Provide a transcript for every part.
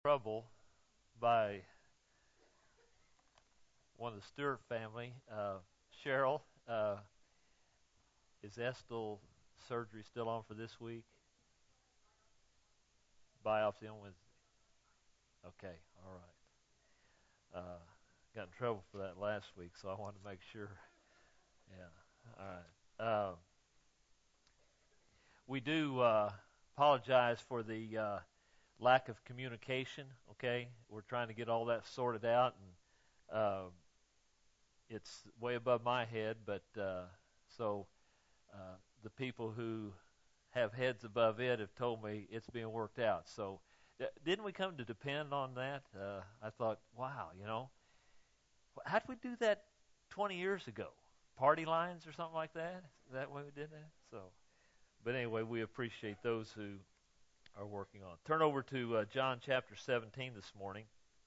Trouble by one of the Stewart family. Cheryl, is Estel surgery still on for this week? Biopsy on Wednesday. Okay, all right. Got in trouble for that last week, so I wanted to make sure. Yeah, all right. We do apologize for the lack of communication. Okay, we're trying to get all that sorted out, and it's way above my head, but so the people who have heads above it have told me it's being worked out. So didn't we come to depend on that? I thought, wow, how did we do that 20 years ago? Party lines or something like that? Is that why we did that? So, but anyway, we appreciate those who are working on. Turn over to John chapter 17 this morning.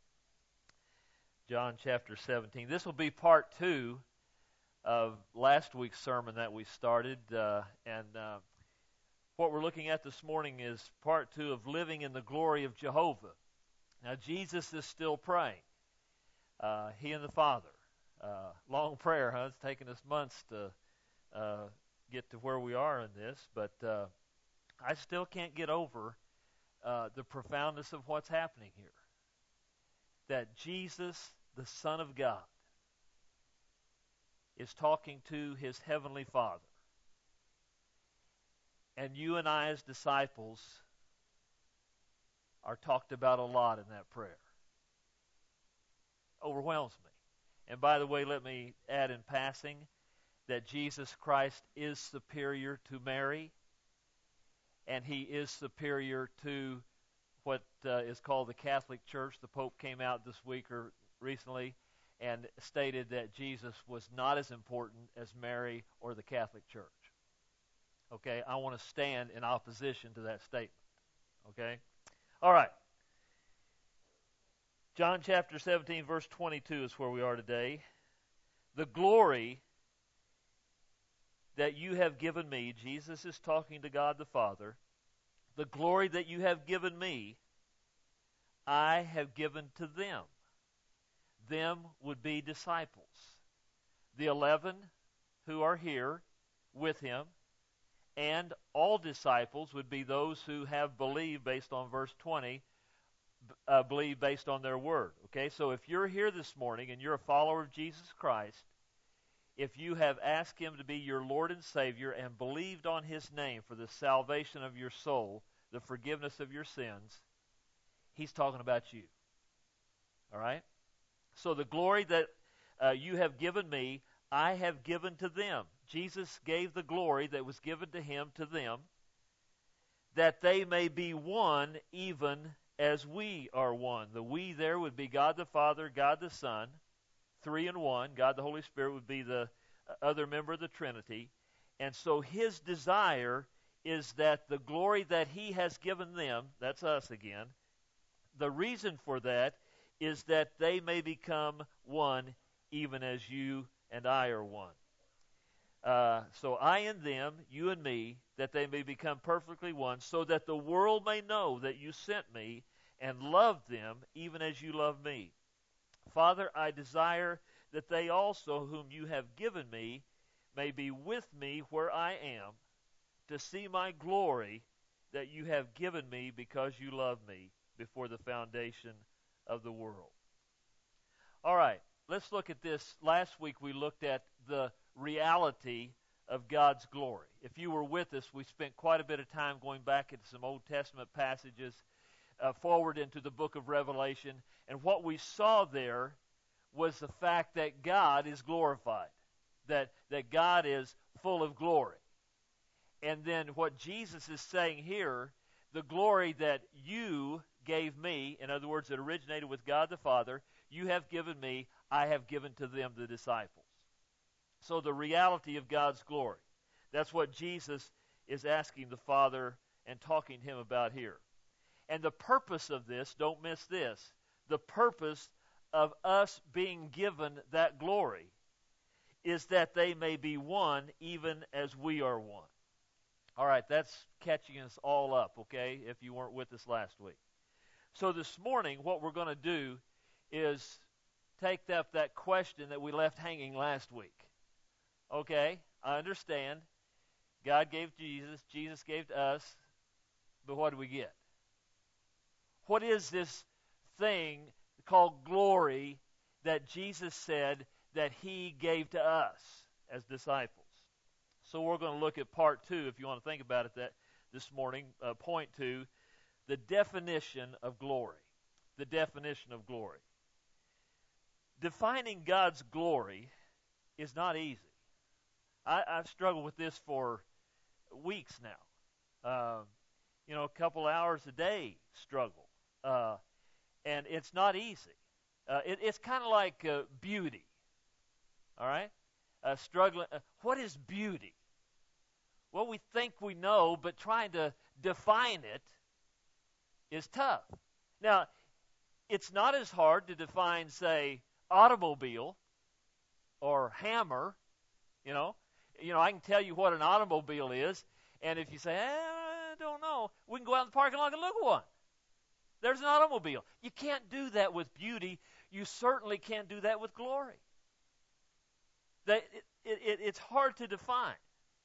John chapter 17. This will be part 2 of last week's sermon that we started, and what we're looking at this morning is part 2 of living in the glory of Jehovah. Now, Jesus is still praying. He and the Father. Long prayer, huh? It's taken us months to get to where we are in this, but I still can't get over the profoundness of what's happening here. That Jesus, the Son of God, is talking to his heavenly Father. And you and I as disciples are talked about a lot in that prayer. Overwhelms me. And by the way, let me add in passing that Jesus Christ is superior to Mary, and he is superior to what is called the Catholic Church. The Pope came out this week or recently and stated that Jesus was not as important as Mary or the Catholic Church. Okay, I want to stand in opposition to that statement. Okay? All right. John chapter 17, verse 22 is where we are today. The glory that you have given me, Jesus is talking to God the Father, the glory that you have given me, I have given to them. Them would be disciples. The 11 who are here with him, and all disciples would be those who have believed based on verse 20, believe based on their word. Okay, so if you're here this morning and you're a follower of Jesus Christ, if you have asked him to be your Lord and Savior and believed on his name for the salvation of your soul, the forgiveness of your sins, he's talking about you. All right? So the glory that you have given me, I have given to them. Jesus gave the glory that was given to him to them, that they may be one even as we are one. The we there would be God the Father, God the Son, 3 in 1. God the Holy Spirit would be the other member of the Trinity. And so his desire is that the glory that he has given them, that's us again, the reason for that is that they may become one even as you and I are one. So I and them, you and me, that they may become perfectly one, so that the world may know that you sent me and loved them even as you love me. Father, I desire that they also, whom you have given me, may be with me where I am, to see my glory that you have given me because you love me before the foundation of the world. All right, let's look at this. Last week we looked at the reality of God's glory. If you were with us, we spent quite a bit of time going back into some Old Testament passages, forward into the book of Revelation, and what we saw there was the fact that God is glorified, that God is full of glory. And then what Jesus is saying here, the glory that you gave me, in other words, it originated with God the Father, you have given me, I have given to them, the disciples. So the reality of God's glory. That's what Jesus is asking the Father and talking to him about here. And the purpose of this, don't miss this, the purpose of us being given that glory is that they may be one even as we are one. All right, that's catching us all up, okay, if you weren't with us last week. So this morning, what we're going to do is take up that question that we left hanging last week. Okay, I understand. God gave Jesus, Jesus gave to us, but what do we get? What is this thing called glory that Jesus said that he gave to us as disciples? So we're going to look at part 2, if you want to think about it this morning. Point 2, the definition of glory. The definition of glory. Defining God's glory is not easy. I've struggled with this for weeks now. A couple hours a day struggle. And it's not easy. It's kind of like beauty. All right? Struggling. What is beauty? Well, we think we know, but trying to define it is tough. Now, it's not as hard to define, say, automobile or hammer. I can tell you what an automobile is, and if you say, I don't know, we can go out in the parking lot and look at one. There's an automobile. You can't do that with beauty. You certainly can't do that with glory. It's hard to define.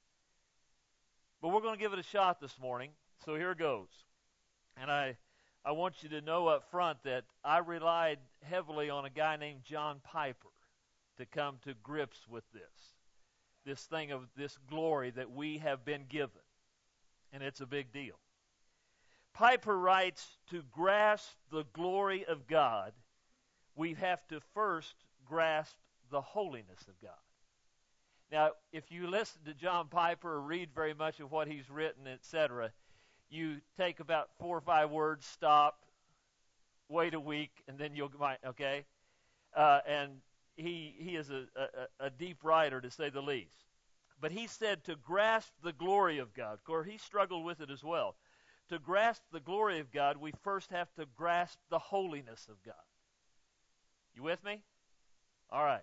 But we're going to give it a shot this morning, so here goes. And I want you to know up front that I relied heavily on a guy named John Piper to come to grips with this thing of this glory that we have been given. And it's a big deal. Piper writes, to grasp the glory of God, we have to first grasp the holiness of God. Now, if you listen to John Piper or read very much of what he's written, etc., you take about 4 or 5 words, stop, wait a week, and then you'll okay? And he is a deep writer, to say the least. But he said to grasp the glory of God. Of course, he struggled with it as well. To grasp the glory of God, we first have to grasp the holiness of God. You with me? All right.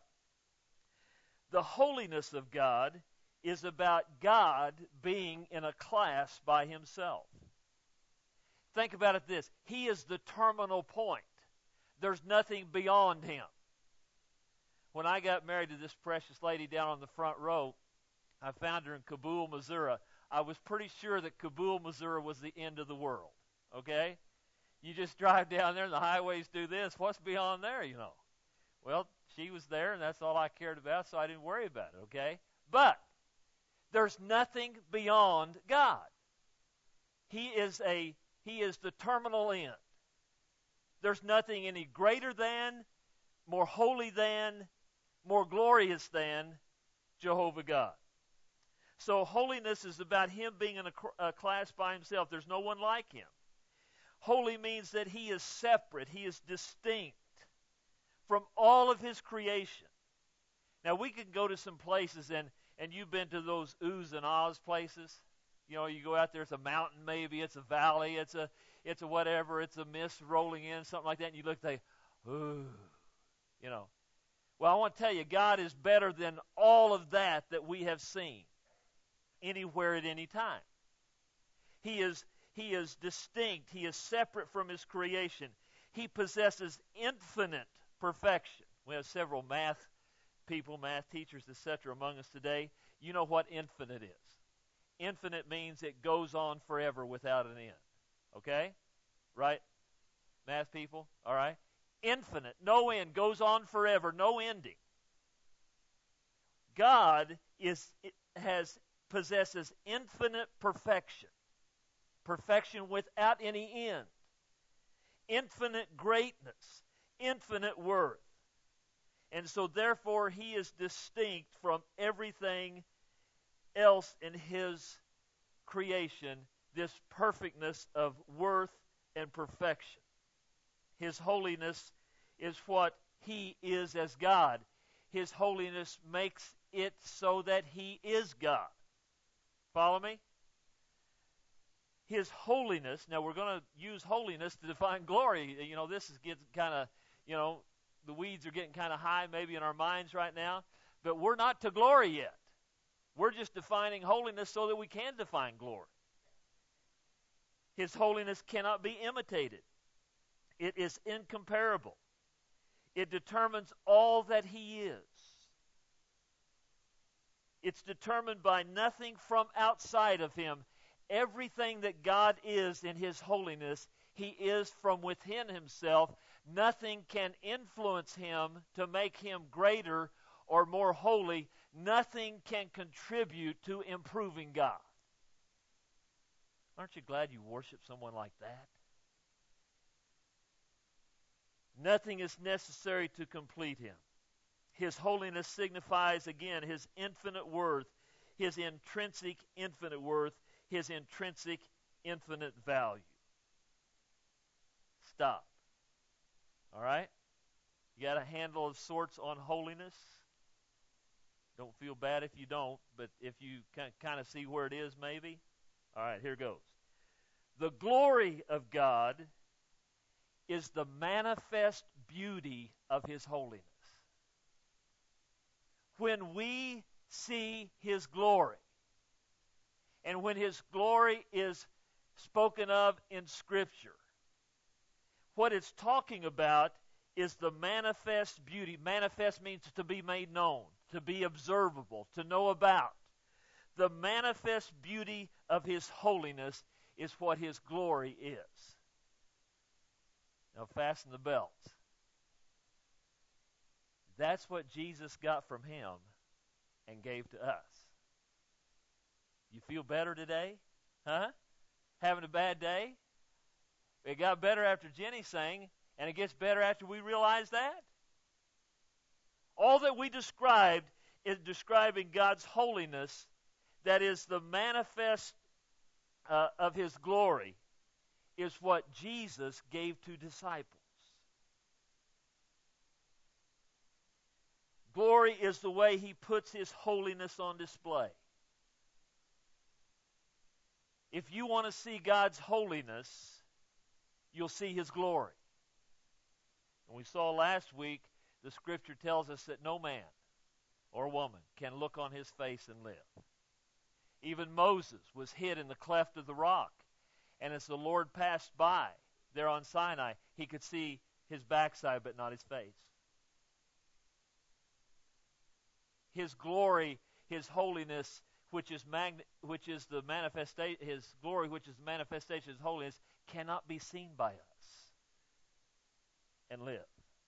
The holiness of God is about God being in a class by himself. Think about it this. He is the terminal point. There's nothing beyond him. When I got married to this precious lady down on the front row, I found her in Kabul, Missouri. I was pretty sure that Kabul, Missouri was the end of the world. Okay? You just drive down there and the highways do this. What's beyond there, Well, she was there and that's all I cared about, so I didn't worry about it, okay? But there's nothing beyond God. He is the terminal end. There's nothing any greater than, more holy than, more glorious than Jehovah God. So holiness is about him being in a class by himself. There's no one like him. Holy means that he is separate. He is distinct from all of his creation. Now, we can go to some places, and you've been to those oohs and ahs places. You go out there, it's a mountain maybe, it's a valley, it's a whatever, it's a mist rolling in, something like that, and you look, they, ooh, Well, I want to tell you, God is better than all of that we have seen anywhere at any time. He is distinct. He is separate from his creation. He possesses infinite perfection. We have several math people, math teachers, etc. among us today. You know what infinite is. Infinite means it goes on forever without an end. Okay? Right? Math people? All right? Infinite, no end, goes on forever, no ending. God possesses infinite perfection. Perfection without any end. Infinite greatness. Infinite worth. And so therefore he is distinct from everything else in his creation, this perfectness of worth and perfection. His holiness is what he is as God. His holiness makes it so that he is God. Follow me? His holiness, now we're going to use holiness to define glory. This is getting kind of, the weeds are getting kind of high maybe in our minds right now, but we're not to glory yet. We're just defining holiness so that we can define glory. His holiness cannot be imitated. It is incomparable. It determines all that He is. It's determined by nothing from outside of Him. Everything that God is in His holiness, He is from within Himself. Nothing can influence Him to make Him greater or more holy. Nothing can contribute to improving God. Aren't you glad you worship someone like that? Nothing is necessary to complete Him. His holiness signifies, again, His infinite worth, His intrinsic infinite worth, His intrinsic infinite value. Stop. All right? You got a handle of sorts on holiness? Don't feel bad if you don't, but if you kind of see where it is maybe. All right, here goes. The glory of God is the manifest beauty of His holiness. When we see His glory, and when His glory is spoken of in Scripture, what it's talking about is the manifest beauty. Manifest means to be made known, to be observable, to know about. The manifest beauty of His holiness is what His glory is. Now fasten the belts. That's what Jesus got from Him and gave to us. You feel better today? Huh? Having a bad day? It got better after Jenny sang, and it gets better after we realize that. All that we described is describing God's holiness, that is the manifest of His glory, is what Jesus gave to disciples. Glory is the way He puts His holiness on display. If you want to see God's holiness, you'll see His glory. And we saw last week, the Scripture tells us that no man or woman can look on His face and live. Even Moses was hid in the cleft of the rock. And as the Lord passed by there on Sinai, he could see His backside but not His face. His glory, His holiness, which is the manifestation, His glory, which is the manifestation of His holiness, cannot be seen by us and live.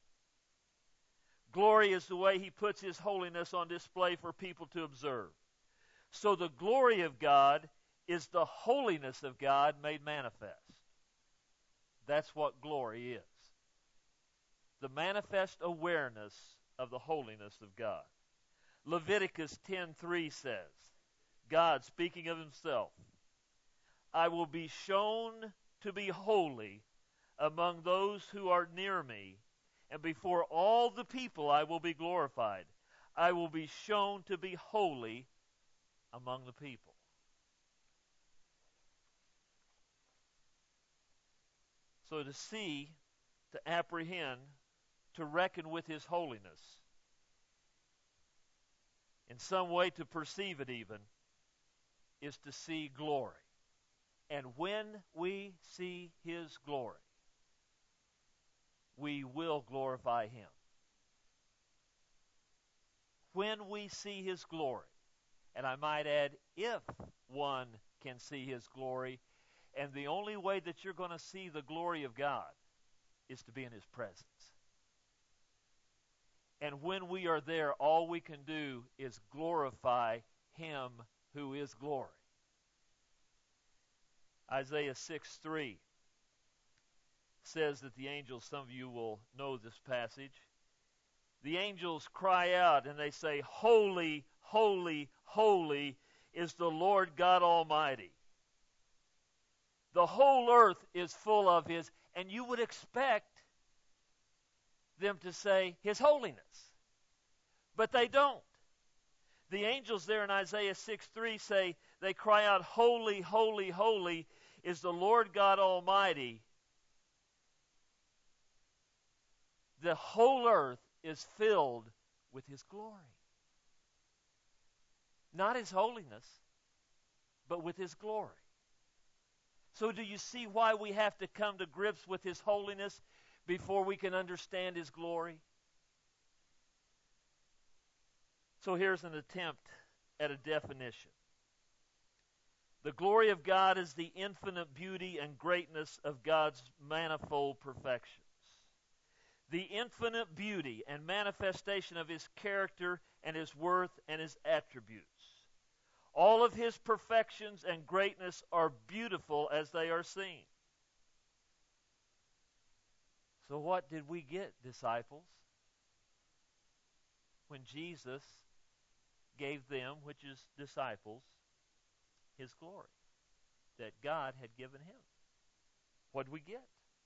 Glory is the way He puts His holiness on display for people to observe. So the glory of God is the holiness of God made manifest. That's what glory is. The manifest awareness of the holiness of God. Leviticus 10:3 says, God speaking of Himself, I will be shown to be holy among those who are near me, and before all the people I will be glorified. I will be shown to be holy among the people. So to see, to apprehend, to reckon with His holiness, in some way to perceive it even, is to see glory. And when we see His glory, we will glorify Him. When we see His glory, and I might add, if one can see His glory, and the only way that you're going to see the glory of God is to be in His presence. And when we are there, all we can do is glorify Him who is glory. Isaiah 6:3 says that the angels, some of you will know this passage, the angels cry out and they say, Holy, holy, holy is the Lord God Almighty. The whole earth is full of His, and you would expect them to say His holiness. But they don't. The angels there in Isaiah 6:3 say, they cry out, Holy, holy, holy is the Lord God Almighty. The whole earth is filled with His glory. Not His holiness, but with His glory. So do you see why we have to come to grips with His holiness? before we can understand His glory? So here's an attempt at a definition. The glory of God is the infinite beauty and greatness of God's manifold perfections. The infinite beauty and manifestation of His character and His worth and His attributes. All of His perfections and greatness are beautiful as they are seen. So what did we get, disciples, when Jesus gave them, which is disciples, His glory that God had given Him? What did we get?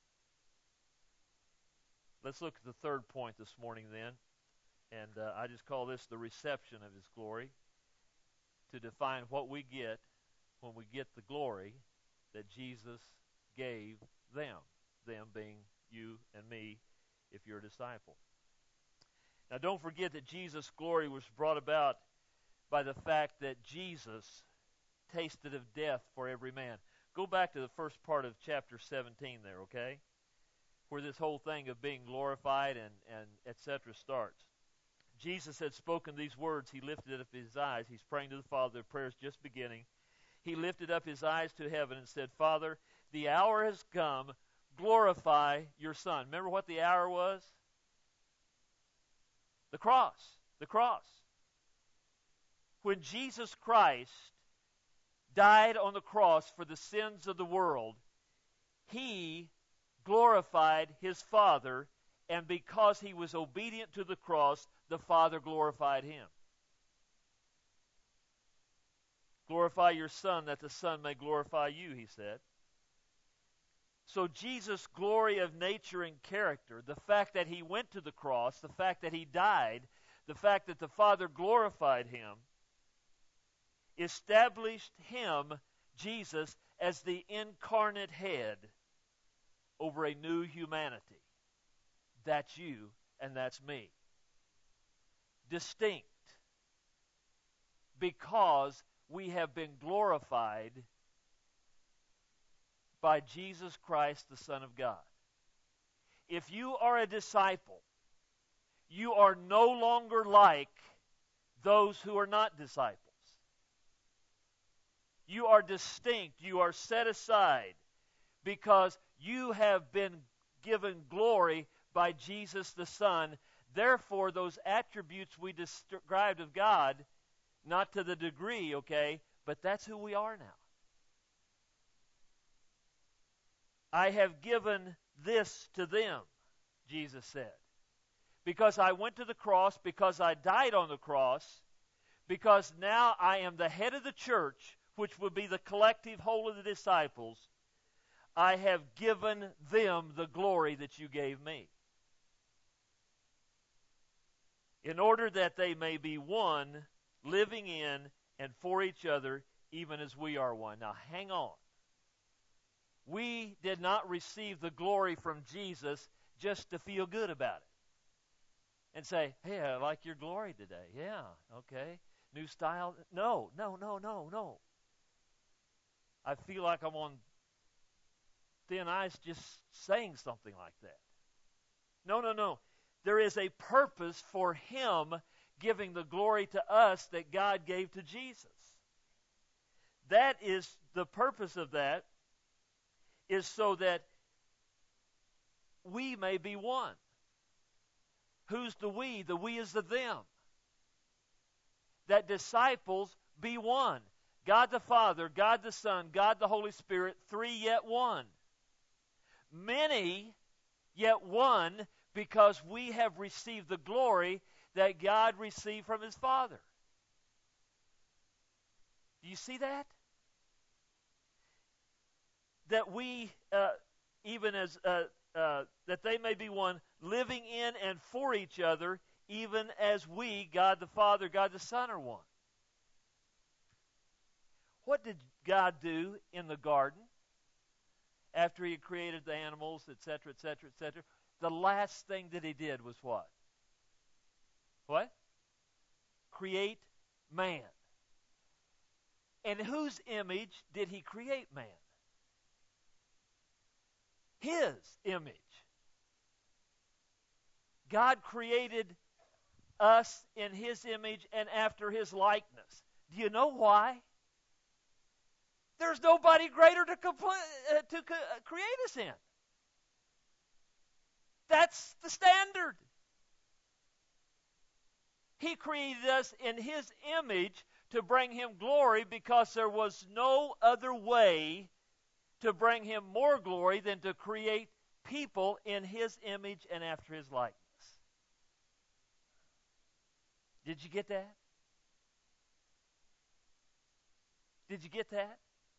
Let's look at the third point this morning then, and I just call this the reception of His glory, to define what we get when we get the glory that Jesus gave them being you and me if you're a disciple. Now don't forget that Jesus' glory was brought about by the fact that Jesus tasted of death for every man. Go back to the first part of chapter 17 there, okay? Where this whole thing of being glorified and etc. starts. Jesus had spoken these words. He lifted up His eyes. He's praying to the Father. The prayer's just beginning. He lifted up His eyes to heaven and said, Father, the hour has come. Glorify your Son. Remember what the hour was? The cross. The cross. When Jesus Christ died on the cross for the sins of the world, He glorified His Father, and because He was obedient to the cross, the Father glorified Him. Glorify your Son, that the Son may glorify you, He said. So Jesus' glory of nature and character, the fact that He went to the cross, the fact that He died, the fact that the Father glorified Him, established Him, Jesus, as the incarnate head over a new humanity. That's you and that's me. Distinct. Because we have been glorified by Jesus Christ, the Son of God. If you are a disciple, you are no longer like those who are not disciples. You are distinct. You are set aside because you have been given glory by Jesus the Son. Therefore, those attributes we described of God, not to the degree, okay, but that's who we are now. I have given this to them, Jesus said, because I went to the cross, because I died on the cross, because now I am the head of the church, which would be the collective whole of the disciples. I have given them the glory that you gave me, in order that they may be one, living in and for each other, even as we are one. Now hang on. We did not receive the glory from Jesus just to feel good about it and say, hey, I like your glory today. Yeah, okay. New style. No. I feel like I'm on thin ice just saying something like that. No. There is a purpose for Him giving the glory to us that God gave to Jesus. That is the purpose of that, is so that we may be one. Who's the we? The we is the them. That disciples be one. God the Father, God the Son, God the Holy Spirit, three yet one. Many yet one, because we have received the glory that God received from His Father. Do you see that? That we, even as, that they may be one, living in and for each other, even as we, God the Father, God the Son, are one. What did God do in the garden after He created the animals, etc., etc., etc.? The last thing that He did was what? What? Create man. In whose image did He create man? His image. God created us in His image and after His likeness. Do you know why? There's nobody greater to create us in. That's the standard. He created us in His image to bring Him glory because there was no other way to bring Him more glory than to create people in His image and after His likeness. Did you get that? Did you get that?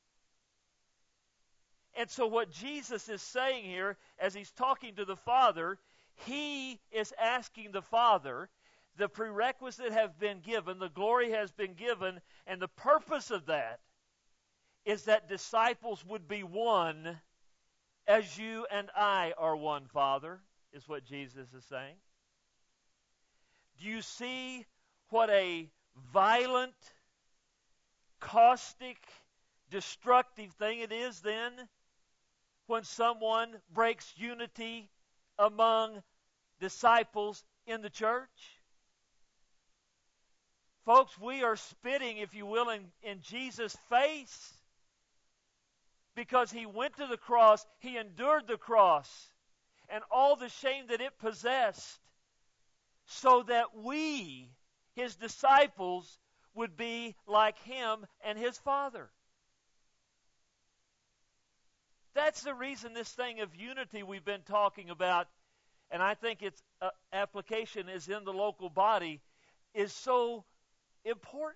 And so what Jesus is saying here, as He's talking to the Father, He is asking the Father, the prerequisite have been given, the glory has been given, and the purpose of that is that disciples would be one as you and I are one, Father, is what Jesus is saying. Do you see what a violent, caustic, destructive thing it is then when someone breaks unity among disciples in the church? Folks, we are spitting, if you will, in Jesus' face because He went to the cross, He endured the cross and all the shame that it possessed so that we, His disciples, would be like Him and His Father. That's the reason this thing of unity we've been talking about, and I think its application is in the local body, is so important.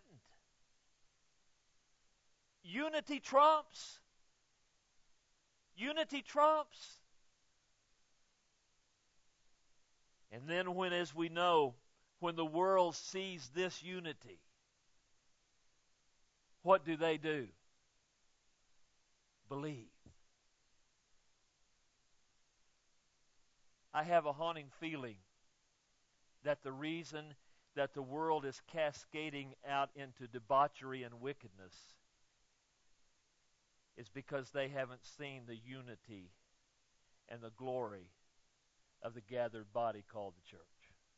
Unity trumps. Unity trumps. And then when, as we know, when the world sees this unity, what do? Believe. I have a haunting feeling that the reason that the world is cascading out into debauchery and wickedness is because they haven't seen the unity and the glory of the gathered body called the church.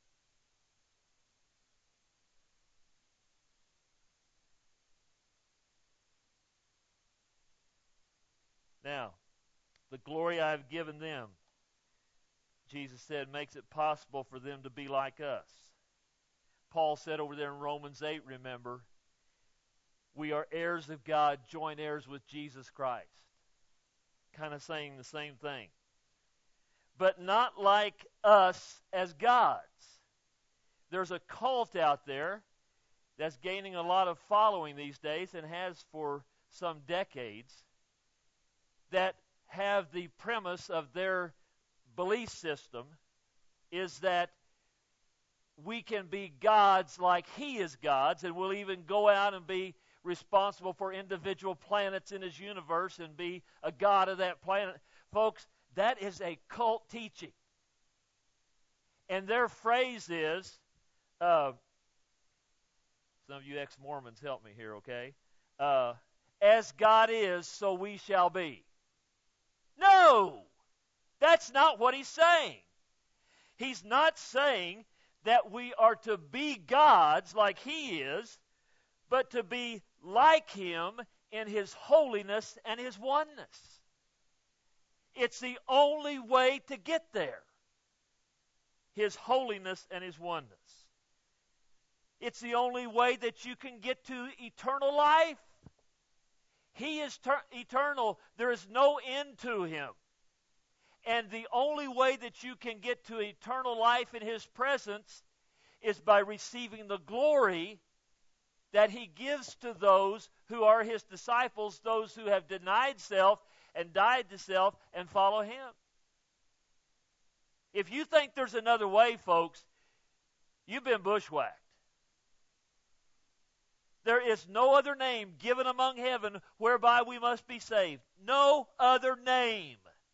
Now, the glory I have given them, Jesus said, makes it possible for them to be like us. Paul said over there in Romans 8, remember, we are heirs of God, joint heirs with Jesus Christ. Kind of saying the same thing. But not like us as gods. There's a cult out there that's gaining a lot of following these days and has for some decades that have the premise of their belief system is that we can be gods like He is gods, and we'll even go out and be responsible for individual planets in His universe and be a god of that planet. Folks, that is a cult teaching. And their phrase is, some of you ex-Mormons help me here, okay? As God is, so we shall be. No! That's not what He's saying. He's not saying that we are to be gods like He is, but to be like Him in His holiness and His oneness. It's the only way to get there. His holiness and His oneness. It's the only way that you can get to eternal life. He is eternal. There is no end to Him. And the only way that you can get to eternal life in His presence is by receiving the glory that He gives to those who are His disciples, those who have denied self and died to self and follow Him. If you think there's another way, folks, you've been bushwhacked. There is no other name given among heaven whereby we must be saved. No other name.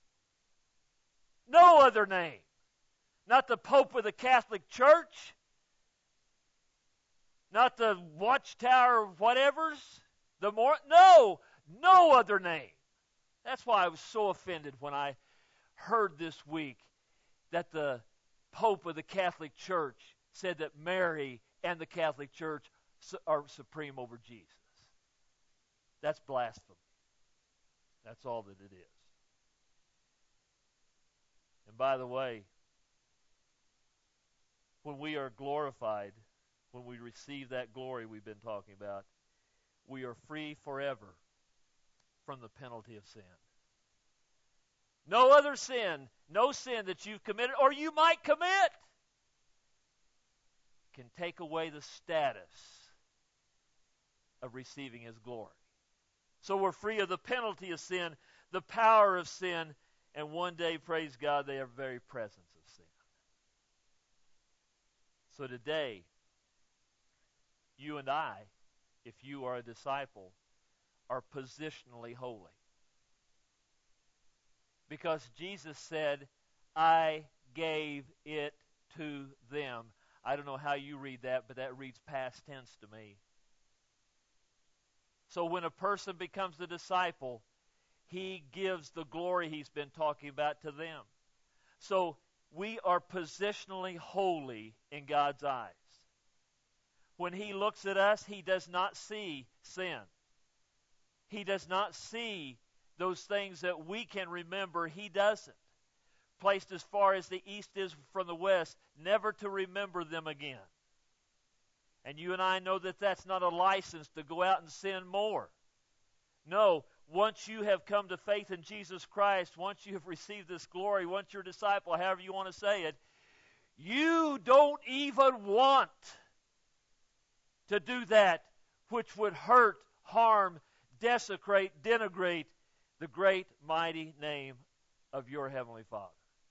No other name. Not the Pope of the Catholic Church. Not the Watchtower whatevers. No other name. That's why I was so offended when I heard this week that the Pope of the Catholic Church said that Mary and the Catholic Church are supreme over Jesus. That's blasphemy. That's all that it is. And by the way, when we are glorified, when we receive that glory we've been talking about, we are free forever from the penalty of sin. No other sin, no sin that you've committed or you might commit can take away the status of receiving His glory. So we're free of the penalty of sin, the power of sin, and one day, praise God, the very presence of sin. So today, you and I, if you are a disciple, are positionally holy. Because Jesus said, I gave it to them. I don't know how you read that, but that reads past tense to me. So when a person becomes a disciple, he gives the glory he's been talking about to them. So we are positionally holy in God's eyes. When He looks at us, He does not see sin. He does not see those things that we can remember. He doesn't. Placed as far as the east is from the west, never to remember them again. And you and I know that that's not a license to go out and sin more. No, once you have come to faith in Jesus Christ, once you have received this glory, once you're a disciple, however you want to say it, you don't even want to do that which would hurt, harm, desecrate, denigrate the great, mighty name of your Heavenly Father.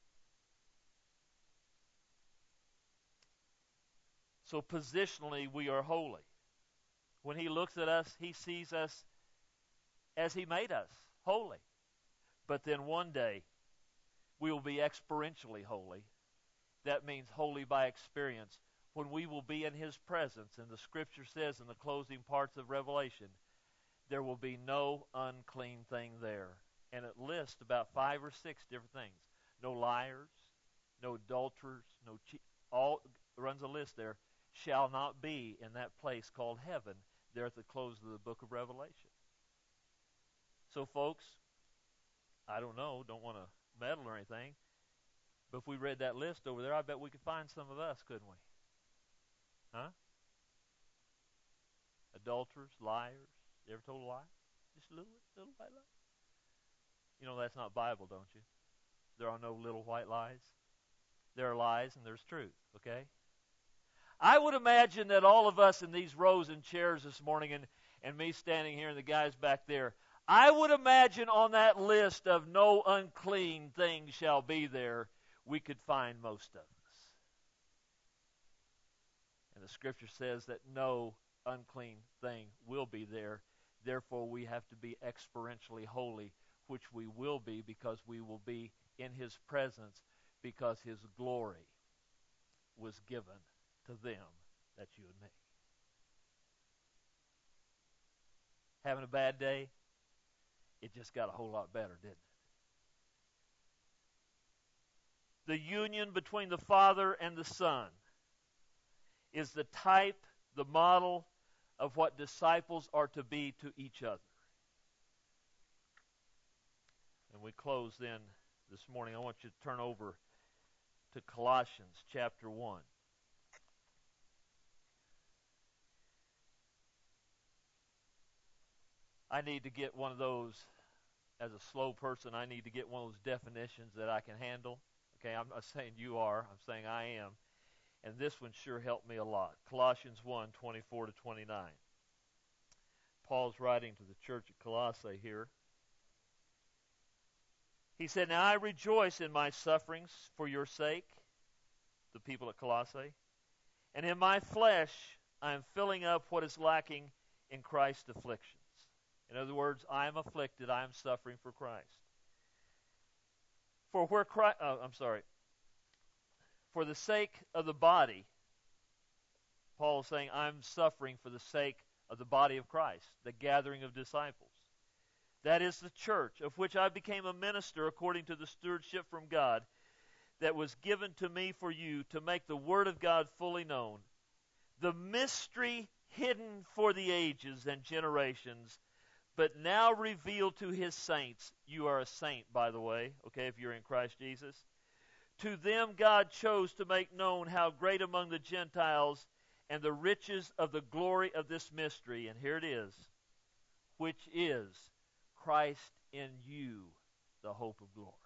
So positionally, we are holy. When He looks at us, He sees us as He made us, holy. But then one day, we will be experientially holy. That means holy by experience. When we will be in His presence, and the Scripture says in the closing parts of Revelation, there will be no unclean thing there. And it lists about 5 or 6 different things. No liars, no adulterers, no all runs a list there. Shall not be in that place called heaven, there at the close of the book of Revelation. So folks, I don't know, don't want to meddle or anything, but if we read that list over there, I bet we could find some of us, couldn't we? Huh? Adulterers, liars. You ever told a lie? Just a little white lie? You know that's not Bible, don't you? There are no little white lies. There are lies and there's truth, okay? I would imagine that all of us in these rows and chairs this morning, and me standing here and the guys back there, I would imagine on that list of no unclean thing shall be there, we could find most of us. And the Scripture says that no unclean thing will be there. Therefore, we have to be experientially holy, which we will be because we will be in His presence because His glory was given to them. That's you and me. Having a bad day? It just got a whole lot better, didn't it? The union between the Father and the Son is the type, the model of what disciples are to be to each other. And we close then this morning. I want you to turn over to Colossians chapter 1. I need to get one of those, as a slow person, I need to get one of those definitions that I can handle. Okay, I'm not saying you are, I'm saying I am. And this one sure helped me a lot. Colossians 1, 24 to 29. Paul's writing to the church at Colossae here. He said, Now I rejoice in my sufferings for your sake, the people at Colossae, and in my flesh I am filling up what is lacking in Christ's afflictions. In other words, I am afflicted, I am suffering for Christ. For the sake of the body, Paul is saying, I'm suffering for the sake of the body of Christ, the gathering of disciples. That is the church, of which I became a minister according to the stewardship from God, that was given to me for you to make the Word of God fully known, the mystery hidden for the ages and generations, but now revealed to his saints. You are a saint, by the way, okay, if you're in Christ Jesus. To them God chose to make known how great among the Gentiles and the riches of the glory of this mystery, and here it is, which is Christ in you, the hope of glory.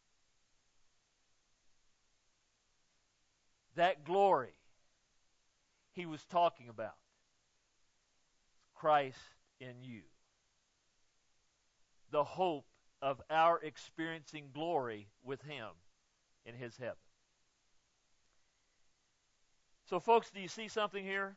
That glory he was talking about, Christ in you. The hope of our experiencing glory with him in his heaven. So folks, do you see something here?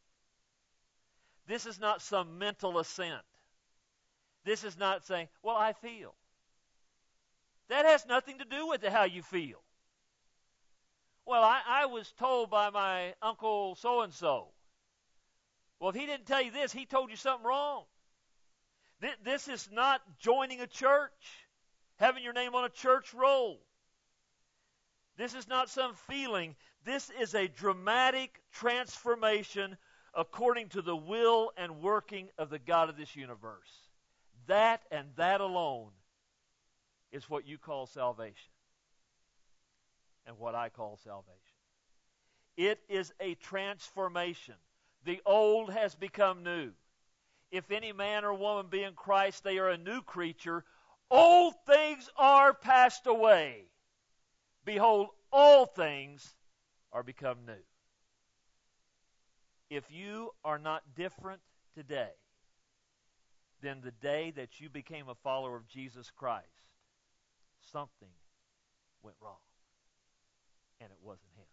This is not some mental assent. This is not saying, well, I feel. That has nothing to do with how you feel. Well, I was told by my uncle so-and-so. Well, if he didn't tell you this, he told you something wrong. This is not joining a church, having your name on a church roll. This is not some feeling. This is a dramatic transformation according to the will and working of the God of this universe. That and that alone is what you call salvation and what I call salvation. It is a transformation. The old has become new. If any man or woman be in Christ, they are a new creature. Old things are passed away. Behold, all things are become new. If you are not different today than the day that you became a follower of Jesus Christ, something went wrong. And it wasn't him.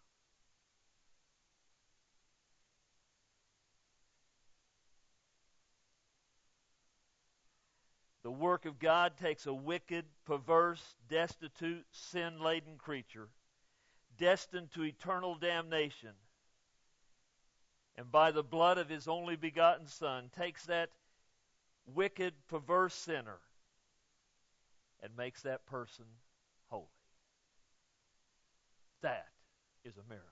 The work of God takes a wicked, perverse, destitute, sin-laden creature destined to eternal damnation, and by the blood of his only begotten Son takes that wicked, perverse sinner and makes that person holy. That is a miracle.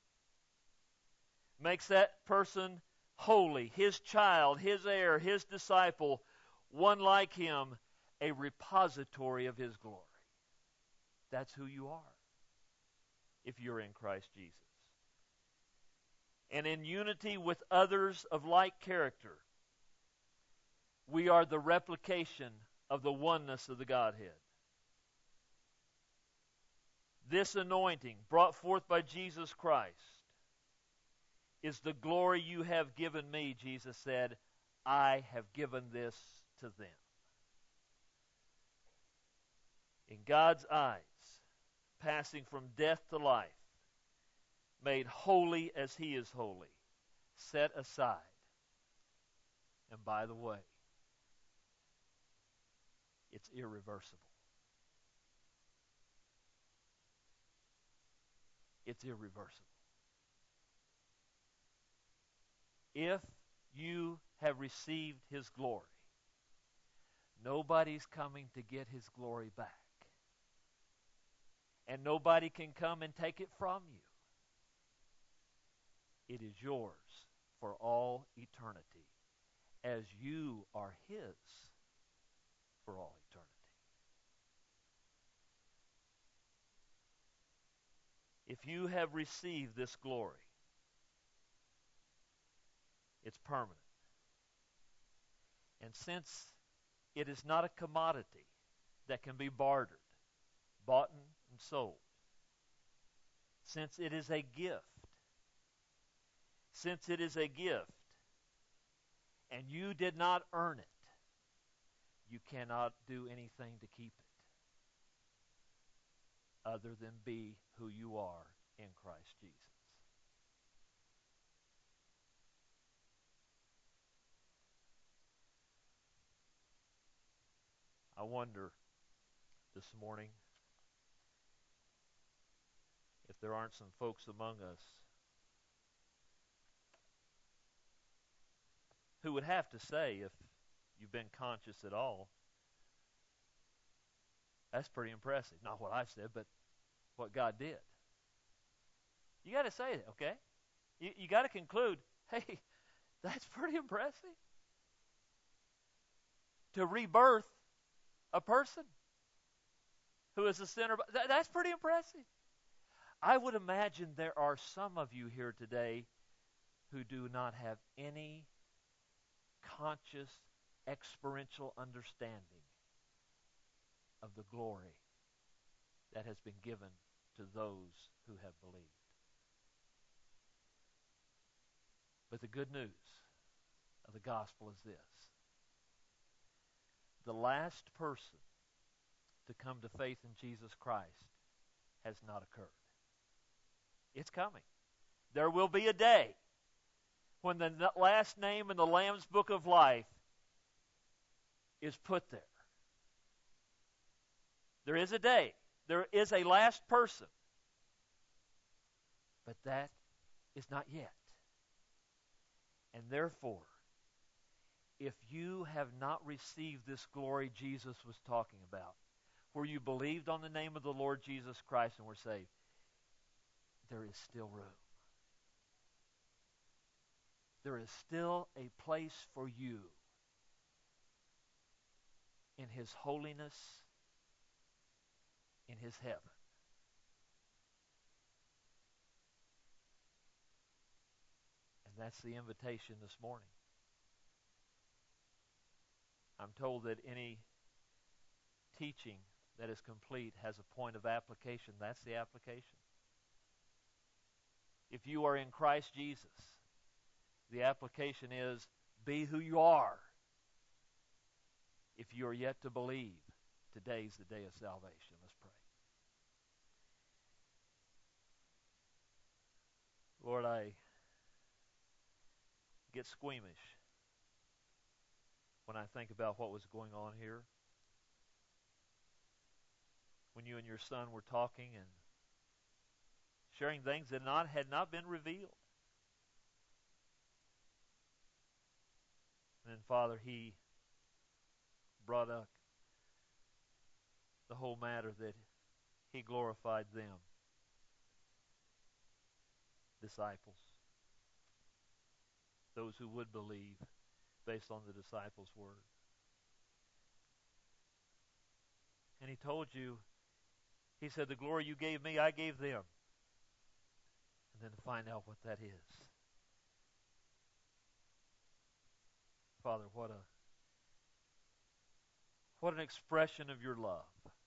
Makes that person holy, his child, his heir, his disciple, one like him, a repository of his glory. That's who you are if you're in Christ Jesus. And in unity with others of like character, we are the replication of the oneness of the Godhead. This anointing brought forth by Jesus Christ is the glory you have given me, Jesus said. I have given this to them. In God's eyes, passing from death to life, made holy as he is holy, set aside. And by the way, it's irreversible. It's irreversible. If you have received his glory, nobody's coming to get his glory back. And nobody can come and take it from you. It is yours for all eternity, as you are his for all eternity. If you have received this glory, it's permanent. And since it is not a commodity that can be bartered, bought and sold, since it is a gift, and you did not earn it, you cannot do anything to keep it other than be who you are in Christ Jesus. I wonder this morning if there aren't some folks among us who would have to say, if you've been conscious at all, that's pretty impressive. Not what I've said, but what God did. You got to say that, okay? You got to conclude, hey, that's pretty impressive. To rebirth a person who is a sinner, that's pretty impressive. I would imagine there are some of you here today who do not have any conscious, experiential understanding of the glory that has been given to those who have believed. But the good news of the gospel is this. The last person to come to faith in Jesus Christ has not occurred. It's coming. There will be a day when the last name in the Lamb's Book of Life is put there. There is a day. There is a last person. But that is not yet. And therefore, if you have not received this glory Jesus was talking about, where you believed on the name of the Lord Jesus Christ and were saved, there is still room. There is still a place for you in His holiness, in His heaven. And that's the invitation this morning. I'm told that any teaching that is complete has a point of application. That's the application. If you are in Christ Jesus, the application is be who you are. If you are yet to believe, today's the day of salvation. Let's pray. Lord, I get squeamish when I think about what was going on here. When you and your son were talking and sharing things that had not been revealed. And then, Father, he brought up the whole matter that he glorified them, disciples, those who would believe based on the disciples' word. And he told you, he said, the glory you gave me, I gave them. And then to find out what that is. Father, what an expression of your love.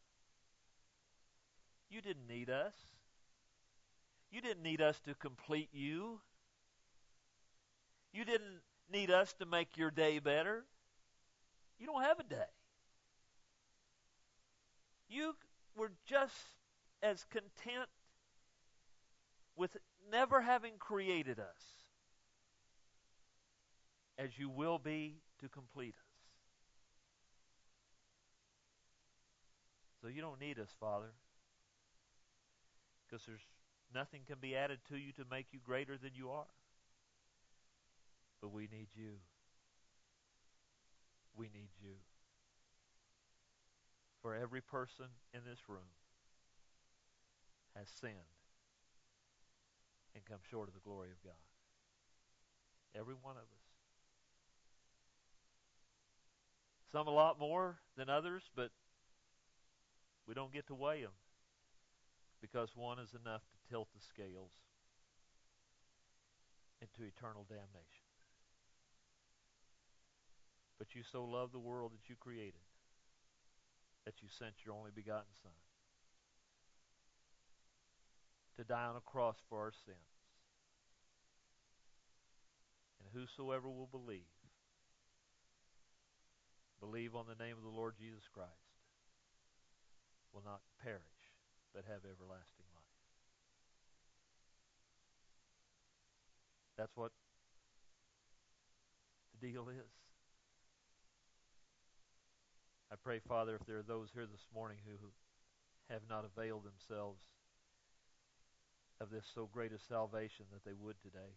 You didn't need us. You didn't need us to complete you. You didn't need us to make your day better. You don't have a day. You were just as content with never having created us as you will be to complete us. So you don't need us, Father, because there's nothing can be added to you to make you greater than you are. But we need you. We need you. For every person in this room has sinned and come short of the glory of God. Every one of us. Some a lot more than others, but we don't get to weigh them because one is enough to tilt the scales into eternal damnation. But you so loved the world that you created that you sent your only begotten Son to die on a cross for our sins. And whosoever will believe on the name of the Lord Jesus Christ will not perish but have everlasting life. That's what the deal is. I pray, Father, if there are those here this morning who have not availed themselves of this so great a salvation, that they would today.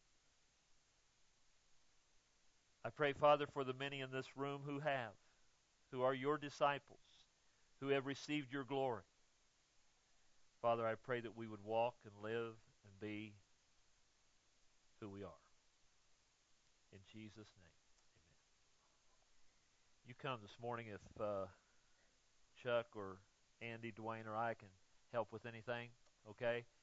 I pray, Father, for the many in this room who are your disciples, who have received your glory. Father, I pray that we would walk and live and be who we are. In Jesus' name, amen. You come this morning if Chuck or Andy, Dwayne, or I can help with anything, okay?